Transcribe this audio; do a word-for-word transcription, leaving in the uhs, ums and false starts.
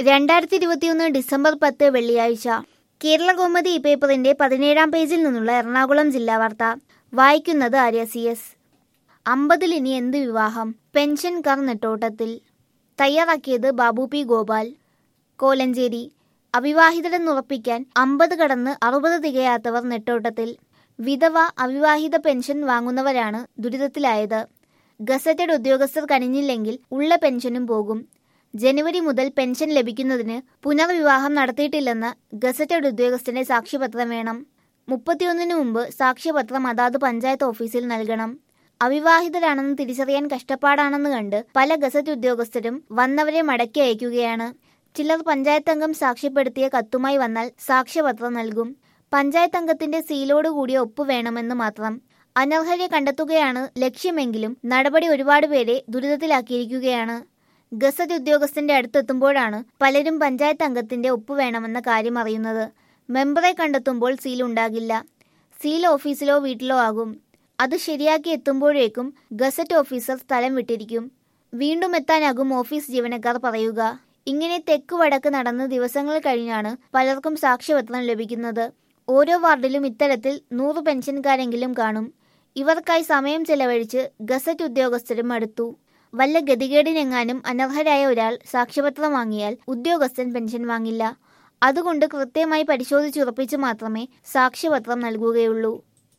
രണ്ടായിരത്തി ഇരുപത്തിയൊന്ന് ഡിസംബർ പത്ത് വെള്ളിയാഴ്ച കേരള കൗമുദി ഈ പേപ്പറിന്റെ പതിനേഴാം പേജിൽ നിന്നുള്ള എറണാകുളം ജില്ലാ വാർത്ത വായിക്കുന്നത് ആര്യ സി എസ്. അമ്പതിൽ ഇനി എന്ത് വിവാഹം, പെൻഷൻകാർ നെട്ടോട്ടത്തിൽ. തയ്യാറാക്കിയത് ബാബു പി ഗോപാൽ, കോലഞ്ചേരി. അവിവാഹിതരെന്നുറപ്പിക്കാൻ അമ്പത് കടന്ന് അറുപത് തികയാത്തവർ നെട്ടോട്ടത്തിൽ. വിധവ, അവിവാഹിത പെൻഷൻ വാങ്ങുന്നവരാണ് ദുരിതത്തിലായത്. ഗസറ്റഡ് ഉദ്യോഗസ്ഥർ കനിഞ്ഞില്ലെങ്കിൽ ഉള്ള പെൻഷനും പോകും. ജനുവരി മുതൽ പെൻഷൻ ലഭിക്കുന്നതിന് പുനർവിവാഹം നടത്തിയിട്ടില്ലെന്ന ഗസറ്റഡ് ഉദ്യോഗസ്ഥന്റെ സാക്ഷ്യപത്രം വേണം. മുപ്പത്തിയൊന്നിന് മുമ്പ് സാക്ഷ്യപത്രം അതാത് പഞ്ചായത്ത് ഓഫീസിൽ നൽകണം. അവിവാഹിതരാണെന്ന് തിരിച്ചറിയാൻ കഷ്ടപ്പാടാണെന്ന് കണ്ട് പല ഗസറ്റ് ഉദ്യോഗസ്ഥരും വന്നവരെ മടക്കി അയക്കുകയാണ്. ചിലർ പഞ്ചായത്ത് അംഗം സാക്ഷ്യപ്പെടുത്തിയ കത്തുമായി വന്നാൽ സാക്ഷ്യപത്രം നൽകും. പഞ്ചായത്ത് അംഗത്തിന്റെ സീലോടുകൂടിയ ഒപ്പ് വേണമെന്ന് മാത്രം. അനർഹരെ കണ്ടെത്തുകയാണ് ലക്ഷ്യമെങ്കിലും നടപടി ഒരുപാട് പേരെ ദുരിതത്തിലാക്കിയിരിക്കുകയാണ്. ഗസറ്റ് ഉദ്യോഗസ്ഥന്റെ അടുത്തെത്തുമ്പോഴാണ് പലരും പഞ്ചായത്ത് അംഗത്തിന്റെ ഒപ്പ് വേണമെന്ന കാര്യം അറിയുന്നത്. മെമ്പറെ കണ്ടെത്തുമ്പോൾ സീൽ ഉണ്ടാകില്ല. സീൽ ഓഫീസിലോ വീട്ടിലോ ആകും. അത് ശരിയാക്കി എത്തുമ്പോഴേക്കും ഗസറ്റ് ഓഫീസർ സ്ഥലം വിട്ടിരിക്കും. വീണ്ടും എത്താനാകും ഓഫീസ് ജീവനക്കാർ പറയുക. ഇങ്ങനെ തെക്ക് വടക്ക് നടന്ന് ദിവസങ്ങൾ കഴിഞ്ഞാണ് പലർക്കും സാക്ഷ്യപത്രം ലഭിക്കുന്നത്. ഓരോ വാർഡിലും ഇത്തരത്തിൽ നൂറ് പെൻഷൻകാരെങ്കിലും കാണും. ഇവർക്കായി സമയം ചെലവഴിച്ച് ഗസറ്റ് ഉദ്യോഗസ്ഥരും അടുത്തു. വല്ല ഗതികേടിനെങ്ങാനും അനർഹരായ ഒരാൾ സാക്ഷ്യപത്രം വാങ്ങിയാൽ ഉദ്യോഗസ്ഥൻ പെൻഷൻ വാങ്ങില്ല. അതുകൊണ്ട് കൃത്യമായി പരിശോധിച്ചുറപ്പിച്ച് മാത്രമേ സാക്ഷ്യപത്രം നൽകുകയുള്ളൂ.